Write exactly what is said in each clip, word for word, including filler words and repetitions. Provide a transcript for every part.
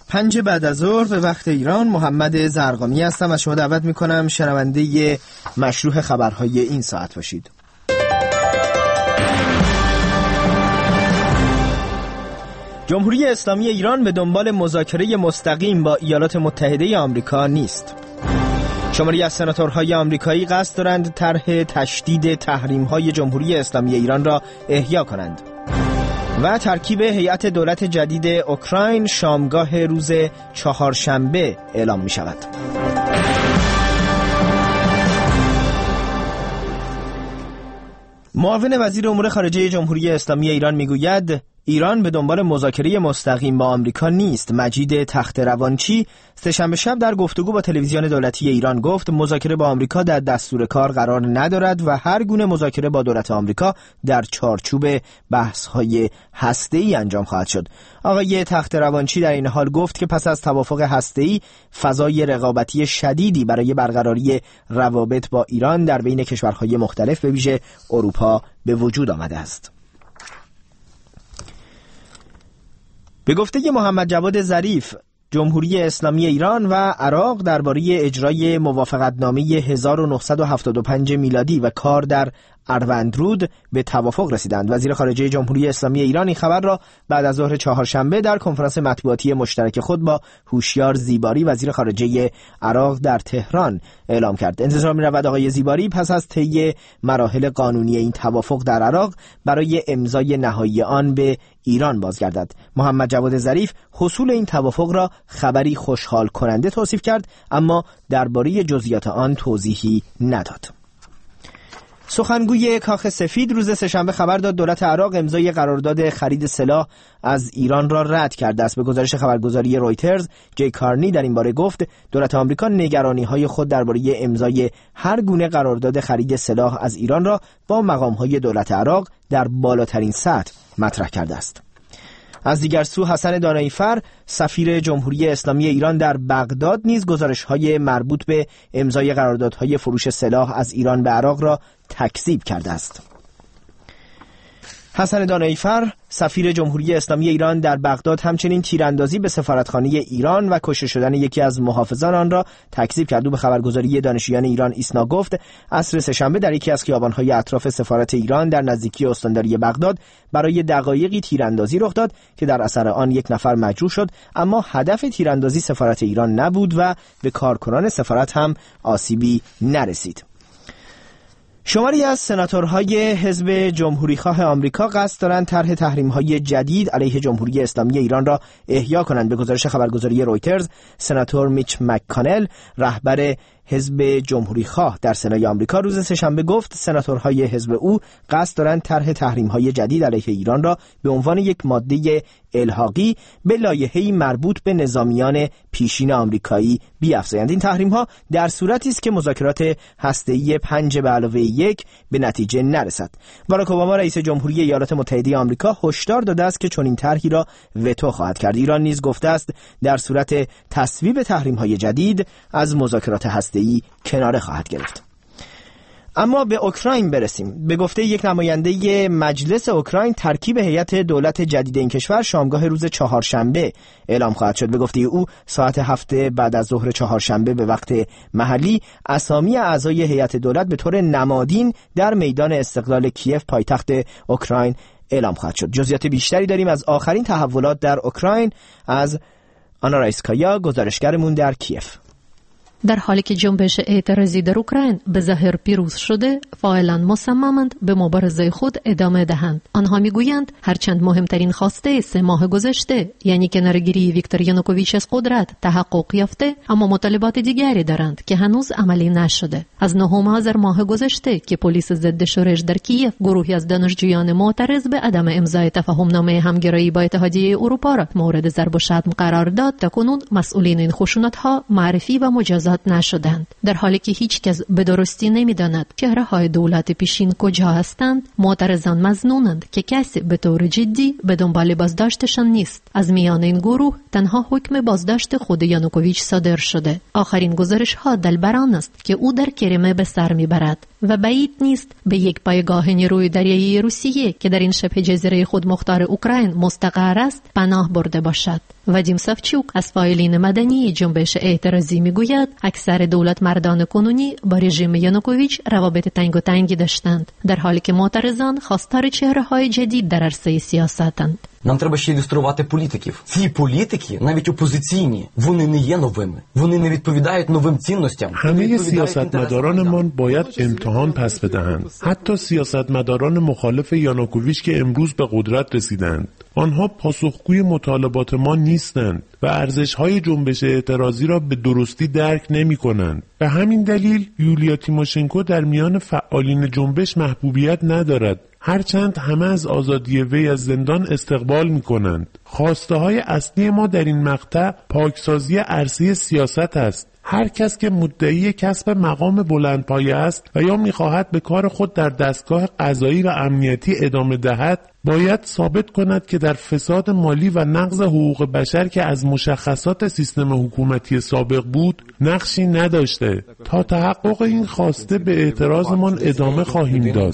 پنج بعد از ظهر به وقت ایران، محمد زرقامی هستم. از شما دعوت میکنم شنونده مشروح خبرهای این ساعت باشید. جمهوری اسلامی ایران به دنبال مذاکره مستقیم با ایالات متحده آمریکا نیست. شماری از سناتورهای آمریکایی قصد دارند طرح تشدید تحریم‌های جمهوری اسلامی ایران را احیا کنند. و ترکیب هیئت دولت جدید اوکراین شامگاه روز چهارشنبه اعلام می شود. معاون وزیر امور خارجه جمهوری اسلامی ایران می گوید ایران به دنبال مذاکره مستقیم با آمریکا نیست. مجید تخت‌روانچی سه‌شنبه شب در گفتگو با تلویزیون دولتی ایران گفت مذاکره با آمریکا در دستور کار قرار ندارد و هر گونه مذاکره با دولت آمریکا در چارچوب بحث‌های هسته‌ای انجام خواهد شد. آقای تخت‌روانچی در این حال گفت که پس از توافق هسته‌ای فضای رقابتی شدیدی برای برقراری روابط با ایران در بین کشورهای مختلف به ویژه اروپا به وجود آمده است. به گفته محمد جواد ظریف، جمهوری اسلامی ایران و عراق درباره اجرای موافقتنامه هزار و نهصد و هفتاد و پنج میلادی و کار در اروندرود به توافق رسیدند. وزیر خارجه جمهوری اسلامی ایران این خبر را بعد از ظهر چهارشنبه در کنفرانس مطبوعاتی مشترک خود با هوشیار زیباری وزیر خارجه عراق در تهران اعلام کرد. انتظار می‌رود آقای زیباری پس از طی مراحل قانونی این توافق در عراق برای امضای نهایی آن به ایران بازگردد. محمد جواد ظریف حصول این توافق را خبری خوشحال کننده توصیف کرد، اما درباره جزئیات آن توضیحی نداد. سخنگوی کاخ سفید روز سه‌شنبه خبر داد دولت عراق امضای قرارداد خرید سلاح از ایران را رد کرده است. به گزارش خبرگزاری رویترز، جی کارنی در این باره گفت دولت آمریکا نگرانی‌های خود درباره امضای هر گونه قرارداد خرید سلاح از ایران را با مقام‌های دولت عراق در بالاترین سطح مطرح کرده است. از دیگر سو حسن دانایی‌فر سفیر جمهوری اسلامی ایران در بغداد نیز گزارش‌های مربوط به امضای قراردادهای فروش سلاح از ایران به عراق را تکذیب کرده است. حسن دانایی‌فر سفیر جمهوری اسلامی ایران در بغداد همچنین تیراندازی به سفارتخانه ایران و کشته شدن یکی از محافظان آن را تکذیب کرد. او به خبرگزاری دانشجویان ایران ایسنا گفت عصر سه‌شنبه در یکی از خیابان‌های اطراف سفارت ایران در نزدیکی استانداری بغداد برای دقایقی تیراندازی رخ داد که در اثر آن یک نفر مجروح شد، اما هدف تیراندازی سفارت ایران نبود و به کارکنان سفارت هم آسیبی نرسید. شماری از سناتورهای حزب جمهوریخواه آمریکا قصد دارند طرح تحریم‌های جدید علیه جمهوری اسلامی ایران را احیا کنند. به گزارش خبرگزاری رویترز، سناتور میچ مک‌کانل رهبر حزب جمهوریخواه در سنای آمریکا روز سه‌شنبه گفت سناتورهای حزب او قصد دارند طرح تحریم‌های جدید علیه ایران را به عنوان یک ماده الحاقی به لایحه‌ای مربوط به نظامیان پیشین آمریکایی بیافزایند. این تحریم‌ها در صورتی است که مذاکرات هسته‌ای پنج به علاوه یک به نتیجه نرسد. باراک اوباما رئیس جمهوری ایالات متحده آمریکا هشدار داده است که چنین طرحی را وتو خواهد کرد. ایران نیز گفته است در صورت تصویب تحریم‌های جدید از مذاکرات هسته‌ای کناره خواهد گرفت. اما به اوکراین برسیم. به گفته یک نماینده مجلس اوکراین ترکیب هیئت دولت جدید این کشور شامگاه روز چهارشنبه اعلام خواهد شد. به گفته او ساعت هفت بعد از ظهر چهارشنبه به وقت محلی اسامی اعضای هیئت دولت به طور نمادین در میدان استقلال کیف پایتخت اوکراین اعلام خواهد شد. جزئیات بیشتری داریم از آخرین تحولات در اوکراین از آنا رایسکایا، گزارشگرمون در کیف. در حالی که جنبش اعتراضی در اوکراین به ظاهر پیروز شده، فعلا مصممند به مبارزه خود ادامه دهند. آنها میگویند هرچند مهمترین خواسته سه ماه گذشته، یعنی کنارگیری ویکتور یانوکوویچ از قدرت، تحقق یافته، اما مطالبات دیگری دارند که هنوز عملی نشده. از نهم آذر ماه گذشته که پلیس ضد شورش در کیف گروهی از دانشجویان معترض به عدم امضای تفاهمنامه همگرایی با اتحادیه اروپا را مورد ضرب و شتم قرار داد، تاکنون مسئولین این خشونت‌ها معرفی و مجازات نشدند. در حالی که هیچ کس به درستی نمی‌داند چهره‌های دولت پیشین کجا هستند، معترضان مظنونند که کسی به طور جدی به دنبال بازداشتشان نیست. از میان این گروه تنها حکم بازداشت خود یانوکوویچ صادر شده. آخرین گزارش‌ها دلبران است که او در کریمه به سر می‌برد. و بعید نیست به یک پایگاه نیروی دریایی روسیه که در این شبه جزیره خود مختار اوکراین مستقر است پناه برده باشد. وادیم سافچوک از فاعلین مدنی جنبش اعتراضی میگوید اکثر دولت مردان کنونی با رژیم یانوکوویچ روابط تنگ و تنگی داشتند، در حالی که معترضان خواستار چهره‌های جدید در عرصه سیاستند. Нам треба ще ілюструвати політиків. Ці політики, навіть опозиційні, вони не є новими. Вони не відповідають новим цінностям. همه سیاستمدارانمان باید امتحان پس بدهند. حتی سیاستمداران مخالف یانوکوویچ که امروز به قدرت رسیدند. آنها پاسخگوی مطالبات ما نیستند و ارزش‌های جنبش اعتراضی را به درستی درک نمی‌کنند. به همین دلیل یولیا تیموشنکو در میان فعالین جنبش محبوبیت ندارد، هرچند همه از آزادی وی از زندان استقبال می‌کنند. خواسته‌های اصلی ما در این مقطع پاکسازی عرصه سیاست است. هر کس که مدعی کسب مقام بلندپایه است و یا می‌خواهد به کار خود در دستگاه قضایی و امنیتی ادامه دهد، باید ثابت کند که در فساد مالی و نقض حقوق بشر که از مشخصات سیستم حکومتی سابق بود نقشی نداشته. تا تحقق این خواسته به اعتراضمان ادامه خواهیم داد.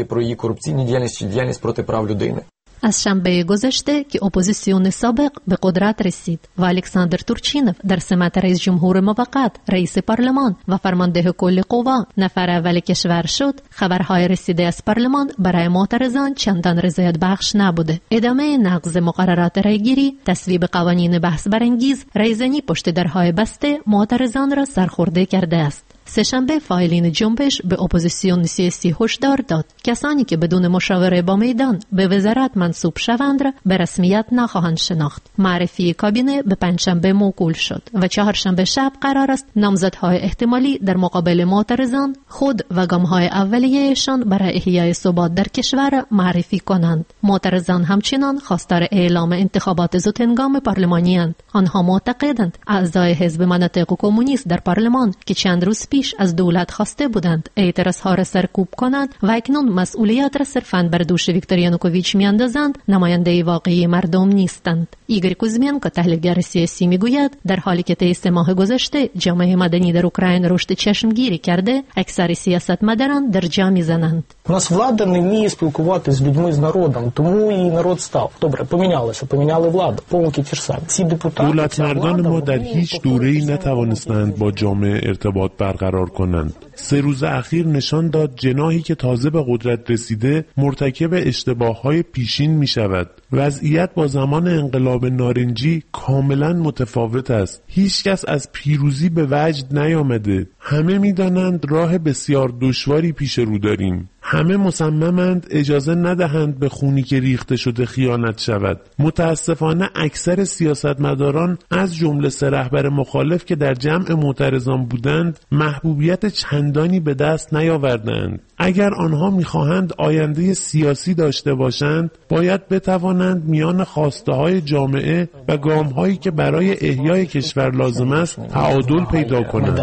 از شنبه گذشته که اپوزیسیون سابق به قدرت رسید و الکساندر تورچینوف در سمت رئیس جمهور موقت، رئیس پارلمان و فرمانده کل قوا نفر اول کشور شد، خبرهای رسیده از پارلمان برای معترضان چندان رضایت بخش نبوده. ادامه نقض مقررات رایگیری، تصویب قوانین بحث برانگیز، ریزنی پشت درهای بسته معترضان را سرخورده کرده است. سه‌شنبه فاعلین جنبش به اپوزیسیون سیاسی هشدار داد کسانی که بدون مشاوره با میدان به وزارت منصوب شوند را به رسمیت نخواهند شناخت. معرفی کابینه به پنجشنبه موکول شد و چهارشنبه شب قرار است نامزدهای احتمالی در مقابل معترضان خود و گام‌های اولیه‌شان برای احیای ثبات در کشور معرفی کنند. معترضان همچنان خواستار اعلام انتخابات زودهنگام پارلمانی اند. آنها معتقدند اعضای حزب مناطق کمونیست در پارلمان که چند روز پیش از دولت خواسته بودند اعتراضها را سرکوب کنند و اکنون مسئولیت را صرفاً بر دوش ویکتور یانوکوویچ میاندازند، نماینده واقعی مردم نیستند. ایگور کوزمینکو تحلیلگر سیاسی میگوید در حالی که طی سه ماه گذشته جامعه مدنی در اوکراین رشد چشمگیری کرده، اکثر سیاستمداران در جا میزنند. У нас влада не вміє спілкуватися з людьми, з народом, тому і народ став. Добре, помінялося, поміняли владу, помилки ті ж самі. Ці депутати, دولت مردان ما در هیچ دوره‌ای نتوانستند با جامعه ارتباط برقرار کنند. سه روز اخیر نشان داد جناحی که تازه به قدرت رسیده مرتکب اشتباه‌های پیشین می‌شود. وضعیت با زمان انقلاب نارنجی کاملا متفاوت است. هیچ کس از پیروزی به وجد نیامده. همه می‌دانند راه بسیار دشواری پیش رو داریم. همه مصممند اجازه ندهند به خونی که ریخته شده خیانت شود. متاسفانه اکثر سیاستمداران از جمله سه رهبر مخالف که در جمع معترضان بودند محبوبیت چندانی به دست نیاوردند. اگر آنها می‌خواهند آینده سیاسی داشته باشند، باید بتوانند میان خواسته‌های جامعه و گام‌هایی که برای احیای کشور لازم است تعادل پیدا کنند.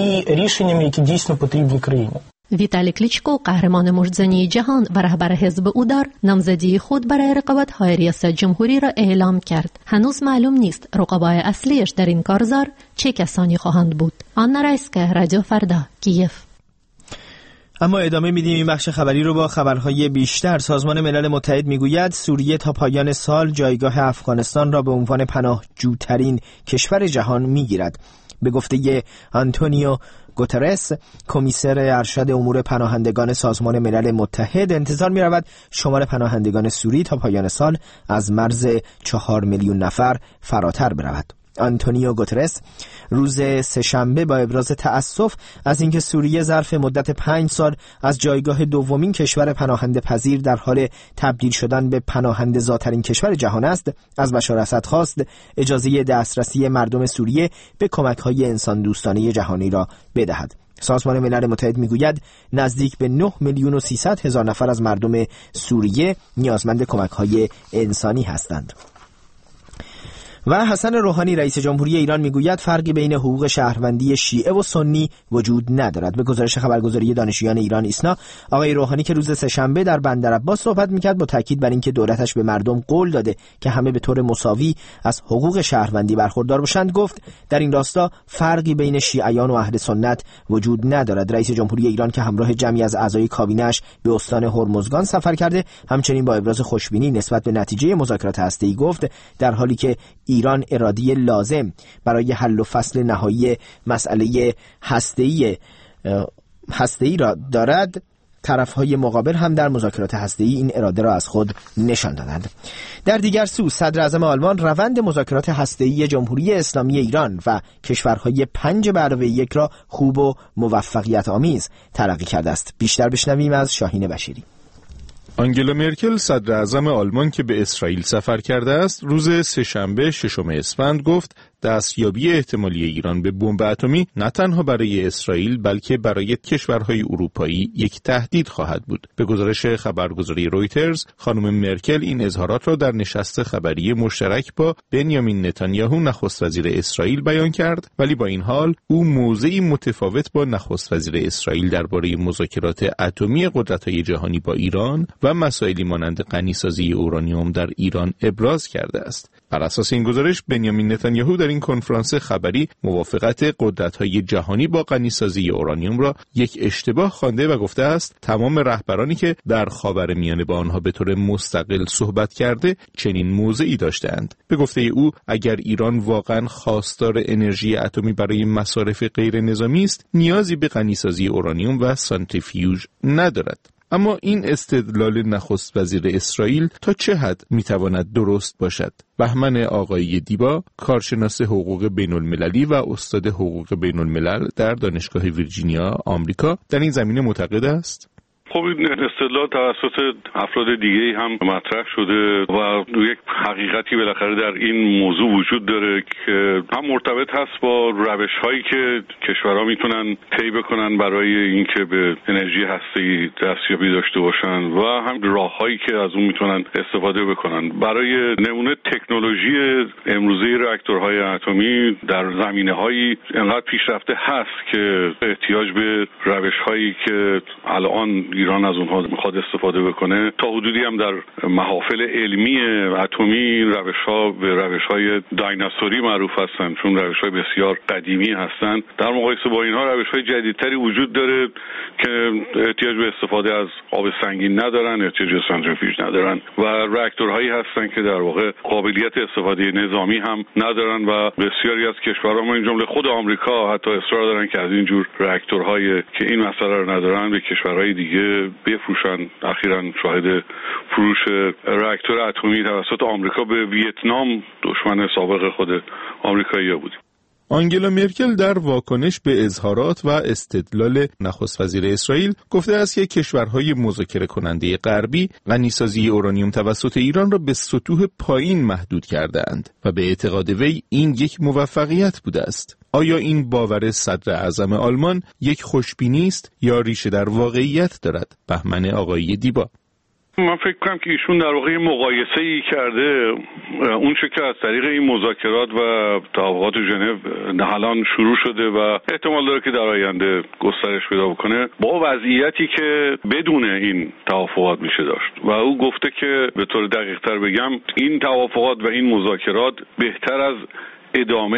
ویتالی کلیچکو، قهرمان مجزنی جهان و رهبر حزب اودار، نامزدی خود برای رقابت‌های ریاست جمهوری را اعلام کرد. هنوز معلوم نیست رقبای اصلیش در این کارزار چه کسانی خواهند بود. آنا رایسکا، رادیو فردا، کیف. اما ادامه میدیم این بخش خبری رو با خبرهای بیشتر. سازمان ملل متحد میگوید سوریه تا پایان سال جایگاه افغانستان را به عنوان پناهجوترین کشور جهان میگیرد. به گفته آنتونیو گوترس، کمیسر ارشد امور پناهندگان سازمان ملل متحد، انتظار می رود شمار پناهندگان سوری تا پایان سال از مرز چهار میلیون نفر فراتر برود. آنتونیو گوترس روز سه‌شنبه با ابراز تأسف از اینکه سوریه ظرف مدت پنج سال از جایگاه دومین کشور پناهنده پذیر در حال تبدیل شدن به پناهنده زاترین کشور جهان است، از بشار اسد خواست اجازه دسترسی مردم سوریه به کمک‌های انسان دوستانه جهانی را بدهد. سازمان ملل متحد میگوید نزدیک به نه میلیون و سیصد هزار نفر از مردم سوریه نیازمند کمک‌های انسانی هستند. و حسن روحانی رئیس جمهوری ایران میگوید فرقی بین حقوق شهروندی شیعه و سنی وجود ندارد. به گزارش خبرگزاری دانشجویان ایران ایسنا، آقای روحانی که روز سه‌شنبه در بندرعباس صحبت میکرد با تاکید بر اینکه دولتش به مردم قول داده که همه به طور مساوی از حقوق شهروندی برخوردار باشند، گفت در این راستا فرقی بین شیعیان و اهل سنت وجود ندارد. رئیس جمهوری ایران که همراه جمعی از اعضای کابینه‌اش به استان هرمزگان سفر کرده، همچنین با ابراز خوشبینی نسبت به نتیجه مذاکرات هسته‌ای گفت در حالی که ایران ارادی لازم برای حل و فصل نهایی مسئله هسته‌ای هسته‌ای را دارد، طرف‌های مقابل هم در مذاکرات هسته‌ای این اراده را از خود نشان دادند. در دیگر سو، صدر اعظم آلمان روند مذاکرات هسته‌ای جمهوری اسلامی ایران و کشورهای پنج به علاوه یک را خوب و موفقیت آمیز تلقی کرده است. بیشتر بشنویم از شاهین بشیری. آنگلا مرکل صدر اعظم آلمان که به اسرائیل سفر کرده است، روز سه‌شنبه ششم اسفند گفت دستیابی احتمالی ایران به بمب اتمی نه تنها برای اسرائیل بلکه برای کشورهای اروپایی یک تهدید خواهد بود. به گزارش خبرگزاری رویترز، خانم مرکل این اظهارات را در نشست خبری مشترک با بنیامین نتانیاهو نخست وزیر اسرائیل بیان کرد، ولی با این حال او موضعی متفاوت با نخست وزیر اسرائیل درباره مذاکرات اتمی قدرت‌های جهانی با ایران و مسائلی مانند غنیسازی اورانیوم در ایران ابراز کرده است. بر اساس این گزارش، بنیامین نتانیاهو در این کنفرانس خبری موافقت قدرت‌های جهانی با غنیسازی اورانیوم را یک اشتباه خوانده و گفته است تمام رهبرانی که در خاورمیانه با آنها به طور مستقل صحبت کرده چنین موضعی داشتند. به گفته او، اگر ایران واقعا خواستار انرژی اتمی برای مصارف غیر نظامی است، نیازی به غنیسازی اورانیوم و سانتریفیوژ ندارد. اما این استدلال نخست وزیر اسرائیل تا چه حد میتواند درست باشد؟ بهمن آقایی دیبا، کارشناس حقوق بین المللی و استاد حقوق بین الملل در دانشگاه ویرجینیا، آمریکا، در این زمینه معتقد است. خب این استدلال توسط افراد دیگه هم مطرح شده و یک حقیقتی بالاخره در این موضوع وجود داره که هم مرتبط هست با روش‌هایی که کشورها میتونن طی بکنن برای اینکه به انرژی هسته‌ای دستیابی داشته باشن و هم راه‌هایی که از اون میتونن استفاده بکنن. برای نمونه تکنولوژی امروزه راکتورهای اتمی در زمینه‌هایی انقدر پیشرفته هست که احتیاج به روش‌هایی که الان ایران از اونها میخواد استفاده بکنه تا حدودی هم در محافل علمی اتمی روش‌ها به روش‌های دایناسوری معروف هستند، چون روش‌های بسیار قدیمی هستند. در مقایسه با اینها روش‌های جدیدتری وجود داره که احتیاج به استفاده از آب سنگین ندارن، احتیاج به سانتریفیوژ ندارن و راکتورهایی هستند که در واقع قابلیت استفاده نظامی هم ندارن و بسیاری از کشورها، من جمله خود آمریکا، حتی اصرار دارن که از این جور راکتورهای که این مسئله رو ندارن به کشورهای دیگه بفروشن. اخیراً شاهد فروش راکتور اتمی توسط آمریکا به ویتنام، دشمن سابق خود آمریکایی‌ها بود. آنگلا مرکل در واکنش به اظهارات و استدلال نخست وزیر اسرائیل گفته است که کشورهای مذاکره کننده غربی غنیسازی اورانیوم توسط ایران را به سطوح پایین محدود کرده‌اند و به اعتقاد وی این یک موفقیت بوده است. آیا این باور صدر اعظم آلمان یک خوشبینی است یا ریشه در واقعیت دارد؟ بهمن آقایی دیبا. من فکر کنم که ایشون در واقع مقایسه‌ای کرده اون چه که از طریق این مذاکرات و توافقات ژنو الان شروع شده و احتمال داره که در آینده گسترش پیدا بکنه با وضعیتی که بدون این توافقات میشه داشت و او گفته که به طور دقیق‌تر بگم این توافقات و این مذاکرات بهتر از ادامه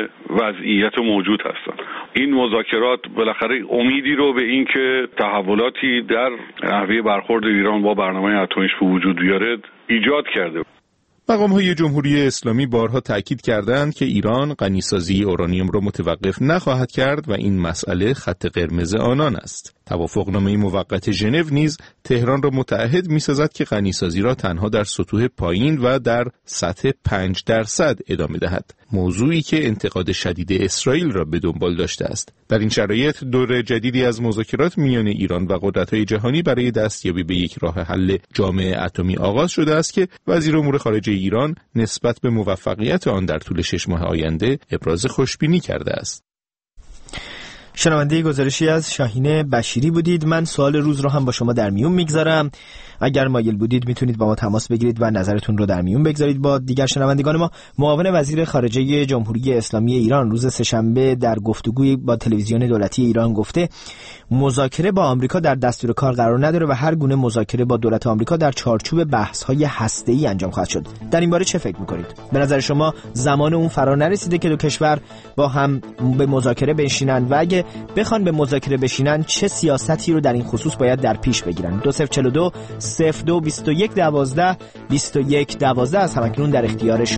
وضعیت موجود هستند. این مذاکرات بالاخره امیدی رو به این که تحولاتی در نحوه برخورد ایران با برنامه اتمیش به وجود بیاره ایجاد کرده. مقام‌های جمهوری اسلامی بارها تاکید کردند که ایران غنیسازی اورانیوم را متوقف نخواهد کرد و این مسئله خط قرمز آنان است. توافقنامه موقت ژنو نیز تهران را متعهد می‌سازد که غنیسازی را تنها در سطوح پایین و در سطح پنج درصد ادامه دهد. موضوعی که انتقاد شدید اسرائیل را به دنبال داشته است. در این شرایط دور جدیدی از مذاکرات میان ایران و قدرت‌های جهانی برای دستیابی به یک راه حل جامع اتمی آغاز شده است که وزیر امور خارجه ایران نسبت به موفقیت آن در طول شش ماه آینده ابراز خوشبینی کرده است. شنونده گزارشی از شاهین بشیری بودید. من سوال روز رو هم با شما در میون میگذارم. اگر مایل بودید میتونید با ما تماس بگیرید و نظرتون رو در میون بگذارید با دیگر شنوندگان ما. معاون وزیر خارجه جمهوری اسلامی ایران روز سه‌شنبه در گفتگوی با تلویزیون دولتی ایران گفته مذاکره با آمریکا در دستور کار قرار نداره و هر گونه مذاکره با دولت آمریکا در چارچوب بحث‌های هسته‌ای انجام خواهد شد. در این باره چه فکر می‌کنید؟ به نظر شما زمان اون فرا نرسیده که دو کشور با هم به مذاکره بشینن و اگه بخوان به مذاکره بشینن چه سیاستی رو در این خصوص باید در پیش بگیرن؟ دو صفر چهار دو صفر دو بیست و یک دوازده بیست و یک دوازده از همکنون در اختیارش